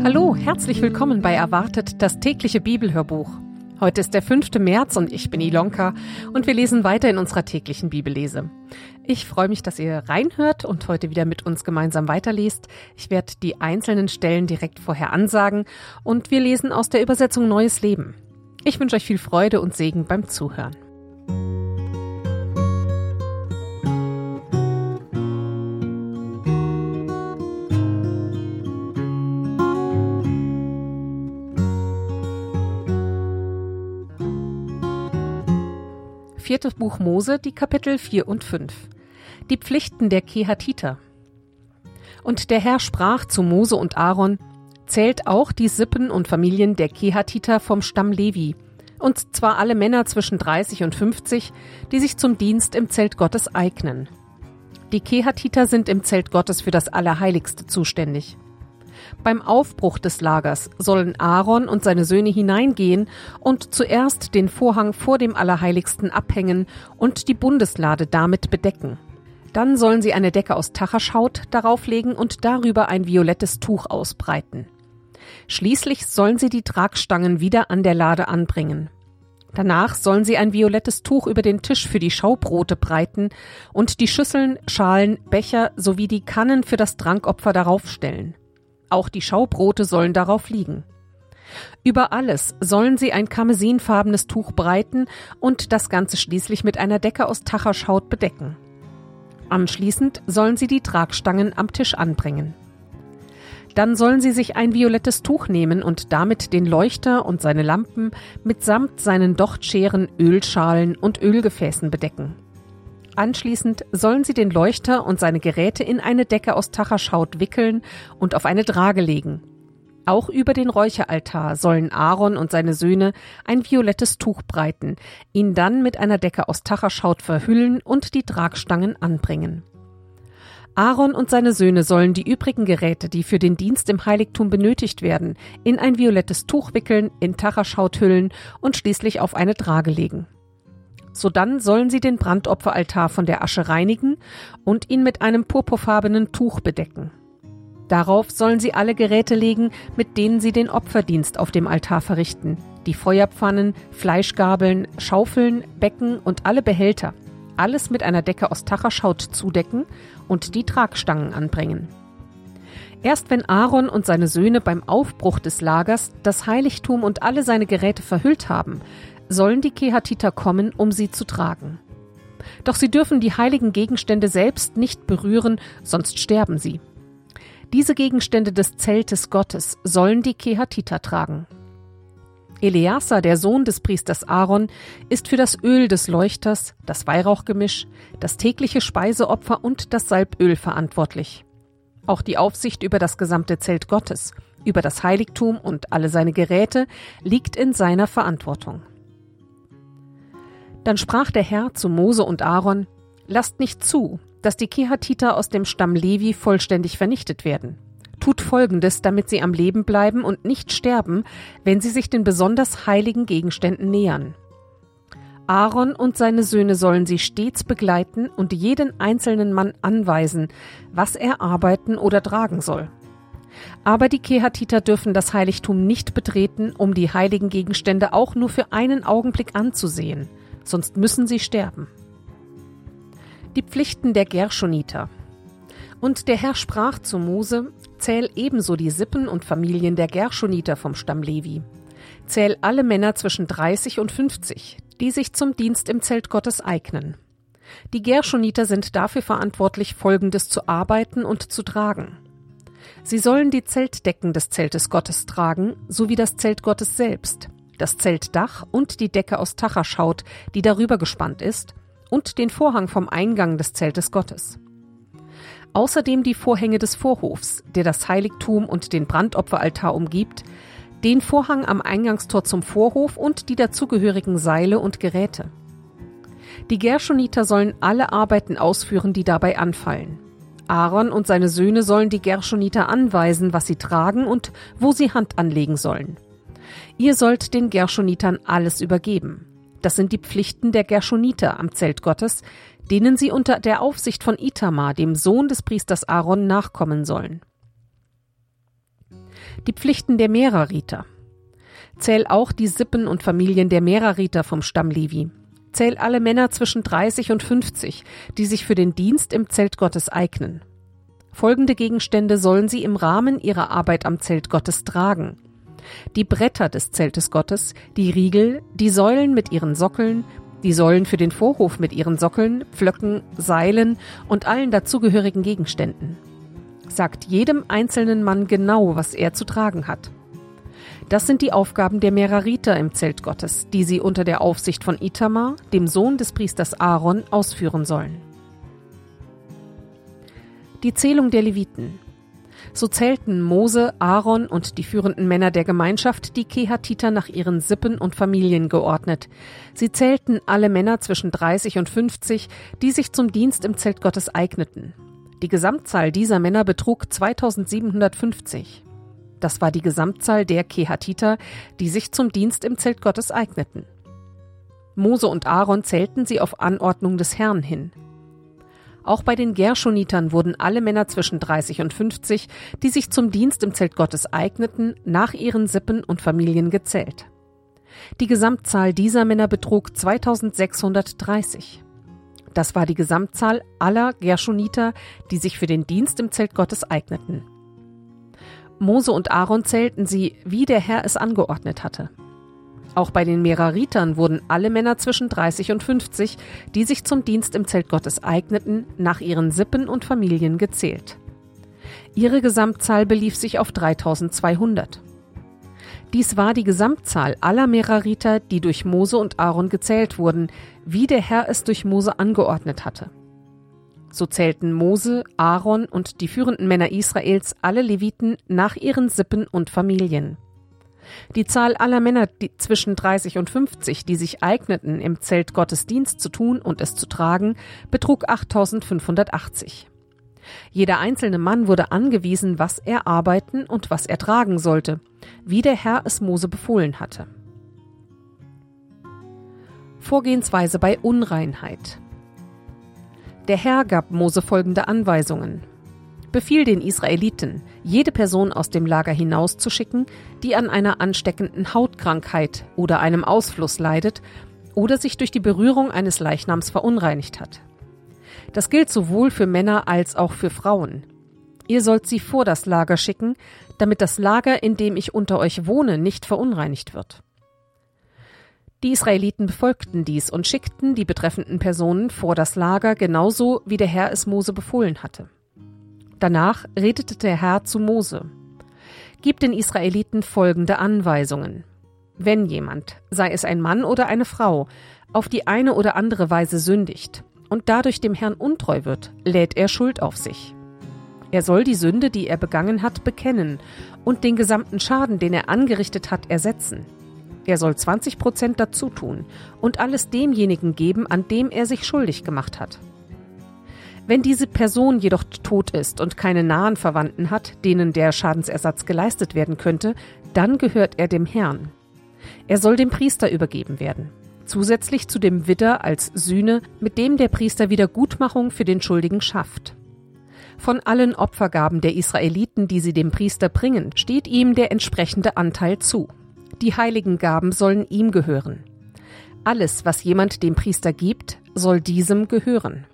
Hallo, herzlich willkommen bei Erwartet, das tägliche Bibelhörbuch. Heute ist der 5. März und ich bin Ilonka und wir lesen weiter in unserer täglichen Bibellese. Ich freue mich, dass ihr reinhört und heute wieder mit uns gemeinsam weiterlest. Ich werde die einzelnen Stellen direkt vorher ansagen und wir lesen aus der Übersetzung Neues Leben. Ich wünsche euch viel Freude und Segen beim Zuhören. Viertes Buch Mose, die Kapitel 4 und 5. Die Pflichten der Kehatiter. Und der Herr sprach zu Mose und Aaron: Zählt auch die Sippen und Familien der Kehatiter vom Stamm Levi, und zwar alle Männer zwischen 30 und 50, die sich zum Dienst im Zelt Gottes eignen. Die Kehatiter sind im Zelt Gottes für das Allerheiligste zuständig. Beim Aufbruch des Lagers sollen Aaron und seine Söhne hineingehen und zuerst den Vorhang vor dem Allerheiligsten abhängen und die Bundeslade damit bedecken. Dann sollen sie eine Decke aus Tachaschaut darauf legen und darüber ein violettes Tuch ausbreiten. Schließlich sollen sie die Tragstangen wieder an der Lade anbringen. Danach sollen sie ein violettes Tuch über den Tisch für die Schaubrote breiten und die Schüsseln, Schalen, Becher sowie die Kannen für das Trankopfer darauf stellen. Auch die Schaubrote sollen darauf liegen. Über alles sollen sie ein karmesinfarbenes Tuch breiten und das Ganze schließlich mit einer Decke aus Tachaschaut bedecken. Anschließend sollen sie die Tragstangen am Tisch anbringen. Dann sollen sie sich ein violettes Tuch nehmen und damit den Leuchter und seine Lampen mitsamt seinen Dochtscheren, Ölschalen und Ölgefäßen bedecken. Anschließend sollen sie den Leuchter und seine Geräte in eine Decke aus Tachaschaut wickeln und auf eine Trage legen. Auch über den Räucheraltar sollen Aaron und seine Söhne ein violettes Tuch breiten, ihn dann mit einer Decke aus Tachaschaut verhüllen und die Tragstangen anbringen. Aaron und seine Söhne sollen die übrigen Geräte, die für den Dienst im Heiligtum benötigt werden, in ein violettes Tuch wickeln, in Tachaschaut hüllen und schließlich auf eine Trage legen. Sodann sollen sie den Brandopferaltar von der Asche reinigen und ihn mit einem purpurfarbenen Tuch bedecken. Darauf sollen sie alle Geräte legen, mit denen sie den Opferdienst auf dem Altar verrichten: die Feuerpfannen, Fleischgabeln, Schaufeln, Becken und alle Behälter. Alles mit einer Decke aus Tachaschaut zudecken und die Tragstangen anbringen. Erst wenn Aaron und seine Söhne beim Aufbruch des Lagers das Heiligtum und alle seine Geräte verhüllt haben, sollen die Kehatiter kommen, um sie zu tragen. Doch sie dürfen die heiligen Gegenstände selbst nicht berühren, sonst sterben sie. Diese Gegenstände des Zeltes Gottes sollen die Kehatiter tragen. Eleazar, der Sohn des Priesters Aaron, ist für das Öl des Leuchters, das Weihrauchgemisch, das tägliche Speiseopfer und das Salböl verantwortlich. Auch die Aufsicht über das gesamte Zelt Gottes, über das Heiligtum und alle seine Geräte liegt in seiner Verantwortung. Dann sprach der Herr zu Mose und Aaron: Lasst nicht zu, dass die Kehatiter aus dem Stamm Levi vollständig vernichtet werden. Tut Folgendes, damit sie am Leben bleiben und nicht sterben, wenn sie sich den besonders heiligen Gegenständen nähern. Aaron und seine Söhne sollen sie stets begleiten und jeden einzelnen Mann anweisen, was er arbeiten oder tragen soll. Aber die Kehatiter dürfen das Heiligtum nicht betreten, um die heiligen Gegenstände auch nur für einen Augenblick anzusehen, sonst müssen sie sterben. Die Pflichten der Gerschoniter. Und der Herr sprach zu Mose: Zähl ebenso die Sippen und Familien der Gerschoniter vom Stamm Levi. Zähl alle Männer zwischen 30 und 50, die sich zum Dienst im Zelt Gottes eignen. Die Gerschoniter sind dafür verantwortlich, Folgendes zu arbeiten und zu tragen. Sie sollen die Zeltdecken des Zeltes Gottes tragen, sowie das Zelt Gottes selbst, das Zeltdach und die Decke aus Tachaschaut, die darüber gespannt ist, und den Vorhang vom Eingang des Zeltes Gottes. Außerdem die Vorhänge des Vorhofs, der das Heiligtum und den Brandopferaltar umgibt, den Vorhang am Eingangstor zum Vorhof und die dazugehörigen Seile und Geräte. Die Gerschoniter sollen alle Arbeiten ausführen, die dabei anfallen. Aaron und seine Söhne sollen die Gerschoniter anweisen, was sie tragen und wo sie Hand anlegen sollen. Ihr sollt den Gerschonitern alles übergeben. Das sind die Pflichten der Gerschoniter am Zelt Gottes, denen sie unter der Aufsicht von Itamar, dem Sohn des Priesters Aaron, nachkommen sollen. Die Pflichten der Merariter. Zähl auch die Sippen und Familien der Merariter vom Stamm Levi. Zähl alle Männer zwischen 30 und 50, die sich für den Dienst im Zelt Gottes eignen. Folgende Gegenstände sollen sie im Rahmen ihrer Arbeit am Zelt Gottes tragen: die Bretter des Zeltes Gottes, die Riegel, die Säulen mit ihren Sockeln, die Säulen für den Vorhof mit ihren Sockeln, Pflöcken, Seilen und allen dazugehörigen Gegenständen. Sagt jedem einzelnen Mann genau, was er zu tragen hat. Das sind die Aufgaben der Merariter im Zelt Gottes, die sie unter der Aufsicht von Itamar, dem Sohn des Priesters Aaron, ausführen sollen. Die Zählung der Leviten. So zählten Mose, Aaron und die führenden Männer der Gemeinschaft die Kehatiter nach ihren Sippen und Familien geordnet. Sie zählten alle Männer zwischen 30 und 50, die sich zum Dienst im Zelt Gottes eigneten. Die Gesamtzahl dieser Männer betrug 2750. Das war die Gesamtzahl der Kehatiter, die sich zum Dienst im Zelt Gottes eigneten. Mose und Aaron zählten sie auf Anordnung des Herrn hin. Auch bei den Gerschonitern wurden alle Männer zwischen 30 und 50, die sich zum Dienst im Zelt Gottes eigneten, nach ihren Sippen und Familien gezählt. Die Gesamtzahl dieser Männer betrug 2630. Das war die Gesamtzahl aller Gerschoniter, die sich für den Dienst im Zelt Gottes eigneten. Mose und Aaron zählten sie, wie der Herr es angeordnet hatte. Auch bei den Meraritern wurden alle Männer zwischen 30 und 50, die sich zum Dienst im Zelt Gottes eigneten, nach ihren Sippen und Familien gezählt. Ihre Gesamtzahl belief sich auf 3200. Dies war die Gesamtzahl aller Merariter, die durch Mose und Aaron gezählt wurden, wie der Herr es durch Mose angeordnet hatte. So zählten Mose, Aaron und die führenden Männer Israels alle Leviten nach ihren Sippen und Familien. Die Zahl aller Männer zwischen 30 und 50, die sich eigneten, im Zelt Gottes Dienst zu tun und es zu tragen, betrug 8580. Jeder einzelne Mann wurde angewiesen, was er arbeiten und was er tragen sollte, wie der Herr es Mose befohlen hatte. Vorgehensweise bei Unreinheit. Der Herr gab Mose folgende Anweisungen: Befiehl den Israeliten, jede Person aus dem Lager hinauszuschicken, die an einer ansteckenden Hautkrankheit oder einem Ausfluss leidet oder sich durch die Berührung eines Leichnams verunreinigt hat. Das gilt sowohl für Männer als auch für Frauen. Ihr sollt sie vor das Lager schicken, damit das Lager, in dem ich unter euch wohne, nicht verunreinigt wird. Die Israeliten befolgten dies und schickten die betreffenden Personen vor das Lager, genauso wie der Herr es Mose befohlen hatte. Danach redete der Herr zu Mose: Gib den Israeliten folgende Anweisungen. Wenn jemand, sei es ein Mann oder eine Frau, auf die eine oder andere Weise sündigt und dadurch dem Herrn untreu wird, lädt er Schuld auf sich. Er soll die Sünde, die er begangen hat, bekennen und den gesamten Schaden, den er angerichtet hat, ersetzen. Er soll 20% dazu tun und alles demjenigen geben, an dem er sich schuldig gemacht hat. Wenn diese Person jedoch tot ist und keine nahen Verwandten hat, denen der Schadensersatz geleistet werden könnte, dann gehört er dem Herrn. Er soll dem Priester übergeben werden, zusätzlich zu dem Widder als Sühne, mit dem der Priester Wiedergutmachung für den Schuldigen schafft. Von allen Opfergaben der Israeliten, die sie dem Priester bringen, steht ihm der entsprechende Anteil zu. Die heiligen Gaben sollen ihm gehören. Alles, was jemand dem Priester gibt, soll diesem gehören.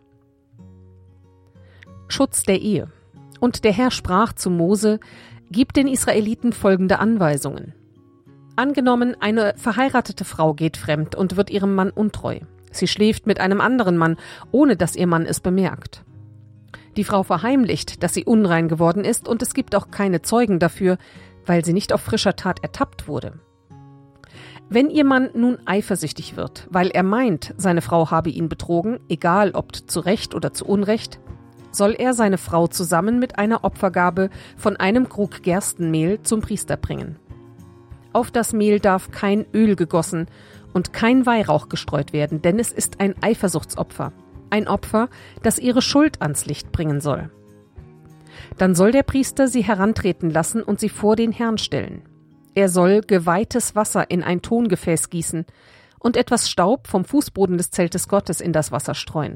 Schutz der Ehe. Und der Herr sprach zu Mose: Gib den Israeliten folgende Anweisungen. Angenommen, eine verheiratete Frau geht fremd und wird ihrem Mann untreu. Sie schläft mit einem anderen Mann, ohne dass ihr Mann es bemerkt. Die Frau verheimlicht, dass sie unrein geworden ist, und es gibt auch keine Zeugen dafür, weil sie nicht auf frischer Tat ertappt wurde. Wenn ihr Mann nun eifersüchtig wird, weil er meint, seine Frau habe ihn betrogen, egal ob zu Recht oder zu Unrecht, soll er seine Frau zusammen mit einer Opfergabe von einem Krug Gerstenmehl zum Priester bringen. Auf das Mehl darf kein Öl gegossen und kein Weihrauch gestreut werden, denn es ist ein Eifersuchtsopfer, ein Opfer, das ihre Schuld ans Licht bringen soll. Dann soll der Priester sie herantreten lassen und sie vor den Herrn stellen. Er soll geweihtes Wasser in ein Tongefäß gießen und etwas Staub vom Fußboden des Zeltes Gottes in das Wasser streuen.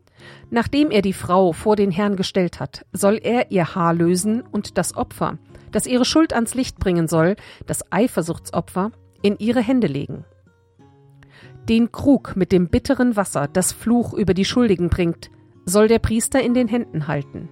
Nachdem er die Frau vor den Herrn gestellt hat, soll er ihr Haar lösen und das Opfer, das ihre Schuld ans Licht bringen soll, das Eifersuchtsopfer, in ihre Hände legen. Den Krug mit dem bitteren Wasser, das Fluch über die Schuldigen bringt, soll der Priester in den Händen halten.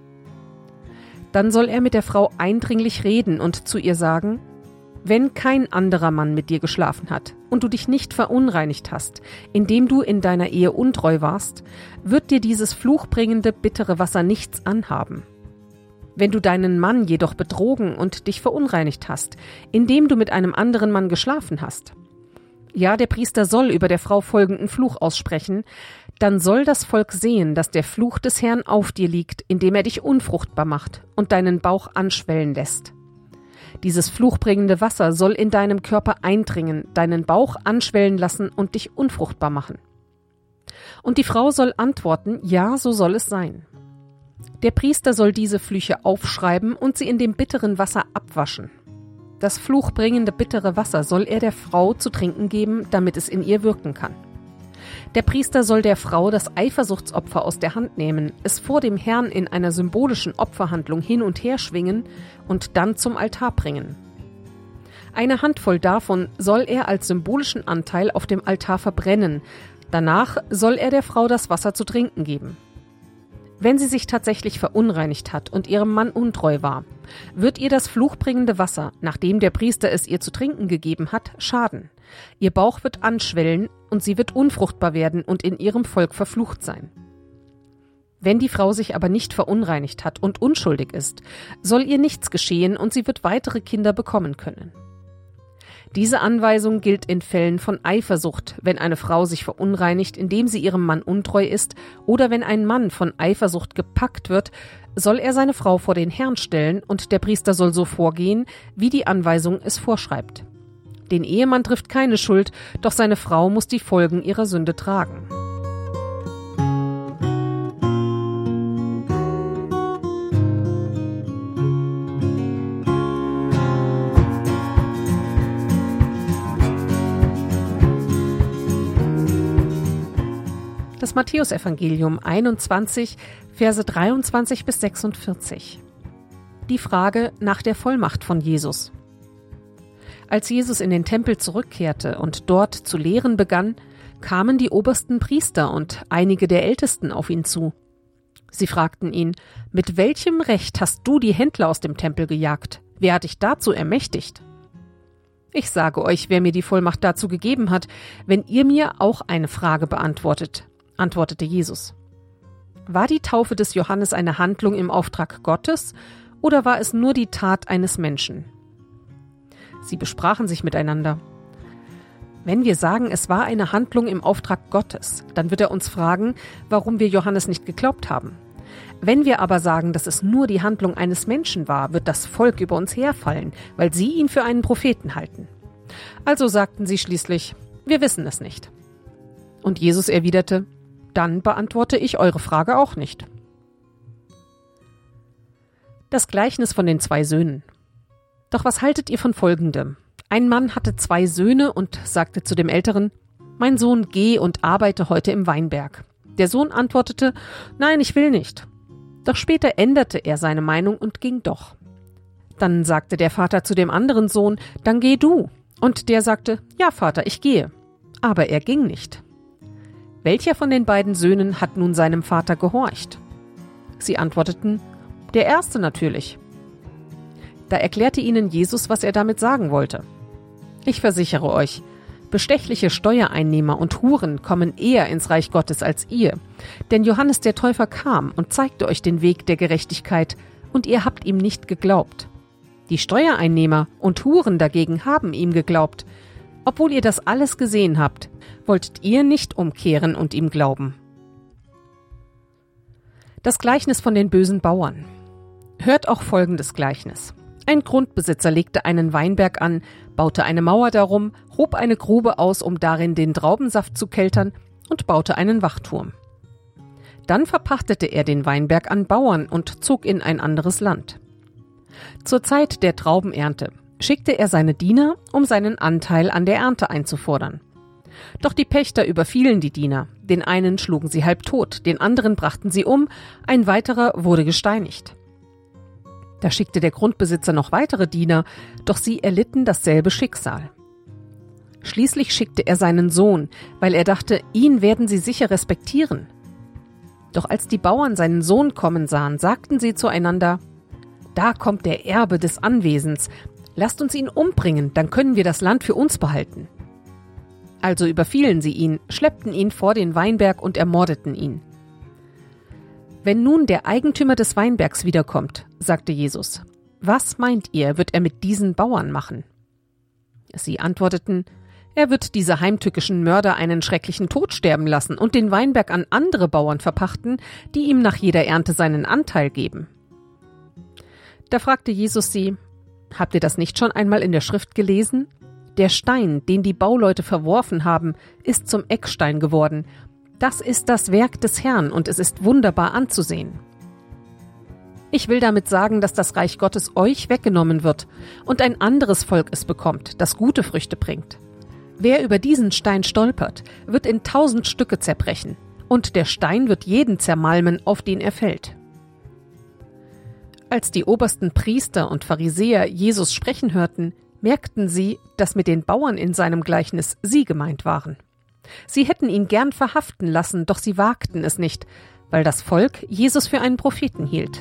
Dann soll er mit der Frau eindringlich reden und zu ihr sagen: Wenn kein anderer Mann mit dir geschlafen hat und du dich nicht verunreinigt hast, indem du in deiner Ehe untreu warst, wird dir dieses fluchbringende, bittere Wasser nichts anhaben. Wenn du deinen Mann jedoch betrogen und dich verunreinigt hast, indem du mit einem anderen Mann geschlafen hast, ja, der Priester soll über der Frau folgenden Fluch aussprechen, dann soll das Volk sehen, dass der Fluch des Herrn auf dir liegt, indem er dich unfruchtbar macht und deinen Bauch anschwellen lässt. Dieses fluchbringende Wasser soll in deinem Körper eindringen, deinen Bauch anschwellen lassen und dich unfruchtbar machen. Und die Frau soll antworten: Ja, so soll es sein. Der Priester soll diese Flüche aufschreiben und sie in dem bitteren Wasser abwaschen. Das fluchbringende bittere Wasser soll er der Frau zu trinken geben, damit es in ihr wirken kann. Der Priester soll der Frau das Eifersuchtsopfer aus der Hand nehmen, es vor dem Herrn in einer symbolischen Opferhandlung hin und her schwingen und dann zum Altar bringen. Eine Handvoll davon soll er als symbolischen Anteil auf dem Altar verbrennen. Danach soll er der Frau das Wasser zu trinken geben. Wenn sie sich tatsächlich verunreinigt hat und ihrem Mann untreu war, wird ihr das fluchbringende Wasser, nachdem der Priester es ihr zu trinken gegeben hat, schaden. Ihr Bauch wird anschwellen und sie wird unfruchtbar werden und in ihrem Volk verflucht sein. Wenn die Frau sich aber nicht verunreinigt hat und unschuldig ist, soll ihr nichts geschehen und sie wird weitere Kinder bekommen können. Diese Anweisung gilt in Fällen von Eifersucht, wenn eine Frau sich verunreinigt, indem sie ihrem Mann untreu ist, oder wenn ein Mann von Eifersucht gepackt wird, soll er seine Frau vor den Herrn stellen und der Priester soll so vorgehen, wie die Anweisung es vorschreibt. Den Ehemann trifft keine Schuld, doch seine Frau muss die Folgen ihrer Sünde tragen. Das Matthäusevangelium 21, Verse 23 bis 46. Die Frage nach der Vollmacht von Jesus. Als Jesus in den Tempel zurückkehrte und dort zu lehren begann, kamen die obersten Priester und einige der Ältesten auf ihn zu. Sie fragten ihn: Mit welchem Recht hast du die Händler aus dem Tempel gejagt? Wer hat dich dazu ermächtigt? Ich sage euch, wer mir die Vollmacht dazu gegeben hat, wenn ihr mir auch eine Frage beantwortet, antwortete Jesus. War die Taufe des Johannes eine Handlung im Auftrag Gottes oder war es nur die Tat eines Menschen? Sie besprachen sich miteinander. Wenn wir sagen, es war eine Handlung im Auftrag Gottes, dann wird er uns fragen, warum wir Johannes nicht geglaubt haben. Wenn wir aber sagen, dass es nur die Handlung eines Menschen war, wird das Volk über uns herfallen, weil sie ihn für einen Propheten halten. Also sagten sie schließlich: Wir wissen es nicht. Und Jesus erwiderte: Dann beantworte ich eure Frage auch nicht. Das Gleichnis von den 2 Söhnen. Doch was haltet ihr von Folgendem? Ein Mann hatte 2 Söhne und sagte zu dem Älteren: Mein Sohn, geh und arbeite heute im Weinberg. Der Sohn antwortete: Nein, ich will nicht. Doch später änderte er seine Meinung und ging doch. Dann sagte der Vater zu dem anderen Sohn: Dann geh du. Und der sagte: Ja, Vater, ich gehe. Aber er ging nicht. Welcher von den beiden Söhnen hat nun seinem Vater gehorcht? Sie antworteten: Der erste natürlich. Da erklärte ihnen Jesus, was er damit sagen wollte. Ich versichere euch, bestechliche Steuereinnehmer und Huren kommen eher ins Reich Gottes als ihr. Denn Johannes der Täufer kam und zeigte euch den Weg der Gerechtigkeit, und ihr habt ihm nicht geglaubt. Die Steuereinnehmer und Huren dagegen haben ihm geglaubt. Obwohl ihr das alles gesehen habt, wolltet ihr nicht umkehren und ihm glauben. Das Gleichnis von den bösen Bauern. Hört auch folgendes Gleichnis. Ein Grundbesitzer legte einen Weinberg an, baute eine Mauer darum, hob eine Grube aus, um darin den Traubensaft zu keltern, und baute einen Wachturm. Dann verpachtete er den Weinberg an Bauern und zog in ein anderes Land. Zur Zeit der Traubenernte schickte er seine Diener, um seinen Anteil an der Ernte einzufordern. Doch die Pächter überfielen die Diener. Den einen schlugen sie halbtot, den anderen brachten sie um, ein weiterer wurde gesteinigt. Da schickte der Grundbesitzer noch weitere Diener, doch sie erlitten dasselbe Schicksal. Schließlich schickte er seinen Sohn, weil er dachte, ihn werden sie sicher respektieren. Doch als die Bauern seinen Sohn kommen sahen, sagten sie zueinander: Da kommt der Erbe des Anwesens, lasst uns ihn umbringen, dann können wir das Land für uns behalten. Also überfielen sie ihn, schleppten ihn vor den Weinberg und ermordeten ihn. Wenn nun der Eigentümer des Weinbergs wiederkommt, sagte Jesus, was meint ihr, wird er mit diesen Bauern machen? Sie antworteten: Er wird diese heimtückischen Mörder einen schrecklichen Tod sterben lassen und den Weinberg an andere Bauern verpachten, die ihm nach jeder Ernte seinen Anteil geben. Da fragte Jesus sie: Habt ihr das nicht schon einmal in der Schrift gelesen? Der Stein, den die Bauleute verworfen haben, ist zum Eckstein geworden. Das ist das Werk des Herrn und es ist wunderbar anzusehen. Ich will damit sagen, dass das Reich Gottes euch weggenommen wird und ein anderes Volk es bekommt, das gute Früchte bringt. Wer über diesen Stein stolpert, wird in 1000 Stücke zerbrechen, und der Stein wird jeden zermalmen, auf den er fällt. Als die obersten Priester und Pharisäer Jesus sprechen hörten, merkten sie, dass mit den Bauern in seinem Gleichnis sie gemeint waren. Sie hätten ihn gern verhaften lassen, doch sie wagten es nicht, weil das Volk Jesus für einen Propheten hielt.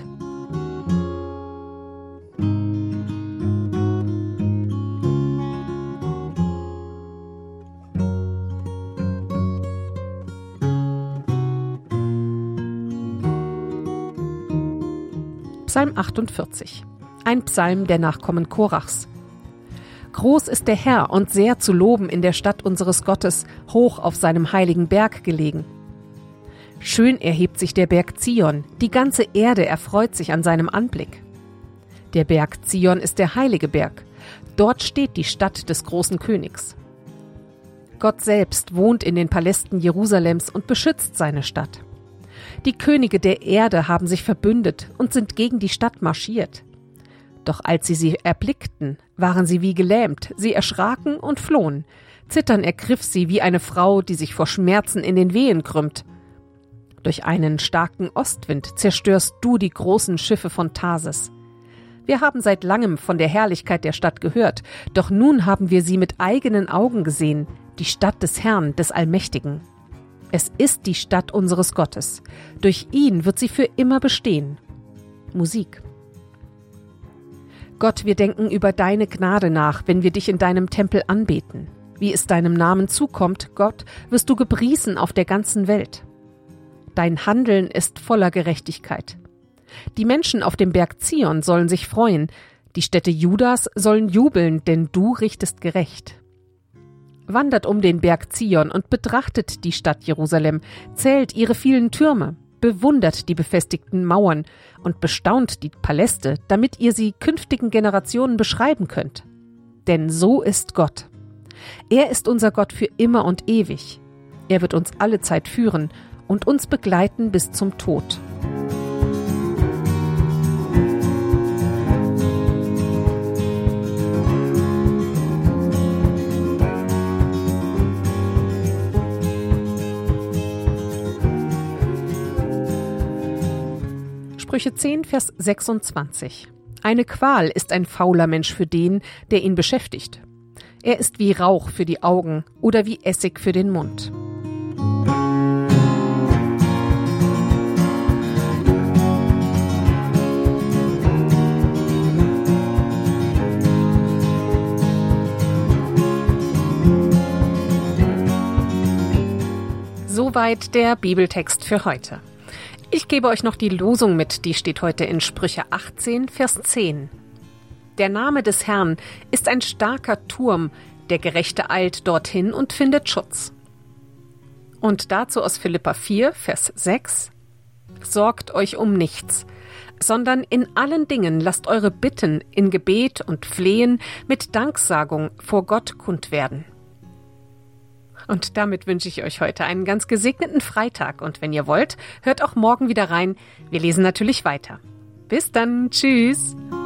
Psalm 48, ein Psalm der Nachkommen Korachs. Groß ist der Herr und sehr zu loben in der Stadt unseres Gottes, hoch auf seinem heiligen Berg gelegen. Schön erhebt sich der Berg Zion, die ganze Erde erfreut sich an seinem Anblick. Der Berg Zion ist der heilige Berg, dort steht die Stadt des großen Königs. Gott selbst wohnt in den Palästen Jerusalems und beschützt seine Stadt. Die Könige der Erde haben sich verbündet und sind gegen die Stadt marschiert. Doch als sie erblickten, waren sie wie gelähmt, sie erschraken und flohen. Zittern ergriff sie wie eine Frau, die sich vor Schmerzen in den Wehen krümmt. Durch einen starken Ostwind zerstörst du die großen Schiffe von Tarsis. Wir haben seit langem von der Herrlichkeit der Stadt gehört, doch nun haben wir sie mit eigenen Augen gesehen, die Stadt des Herrn, des Allmächtigen. Es ist die Stadt unseres Gottes. Durch ihn wird sie für immer bestehen. Musik. Gott, wir denken über deine Gnade nach, wenn wir dich in deinem Tempel anbeten. Wie es deinem Namen zukommt, Gott, wirst du gepriesen auf der ganzen Welt. Dein Handeln ist voller Gerechtigkeit. Die Menschen auf dem Berg Zion sollen sich freuen, die Städte Judas sollen jubeln, denn du richtest gerecht. Wandert um den Berg Zion und betrachtet die Stadt Jerusalem, zählt ihre vielen Türme, bewundert die befestigten Mauern und bestaunt die Paläste, damit ihr sie künftigen Generationen beschreiben könnt. Denn so ist Gott. Er ist unser Gott für immer und ewig. Er wird uns alle Zeit führen und uns begleiten bis zum Tod. Sprüche 10, Vers 26. Eine Qual ist ein fauler Mensch für den, der ihn beschäftigt. Er ist wie Rauch für die Augen oder wie Essig für den Mund. Soweit der Bibeltext für heute. Ich gebe euch noch die Losung mit, die steht heute in Sprüche 18, Vers 10. Der Name des Herrn ist ein starker Turm, der Gerechte eilt dorthin und findet Schutz. Und dazu aus Philipper 4, Vers 6. Sorgt euch um nichts, sondern in allen Dingen lasst eure Bitten in Gebet und Flehen mit Danksagung vor Gott kund werden. Und damit wünsche ich euch heute einen ganz gesegneten Freitag. Und wenn ihr wollt, hört auch morgen wieder rein. Wir lesen natürlich weiter. Bis dann. Tschüss.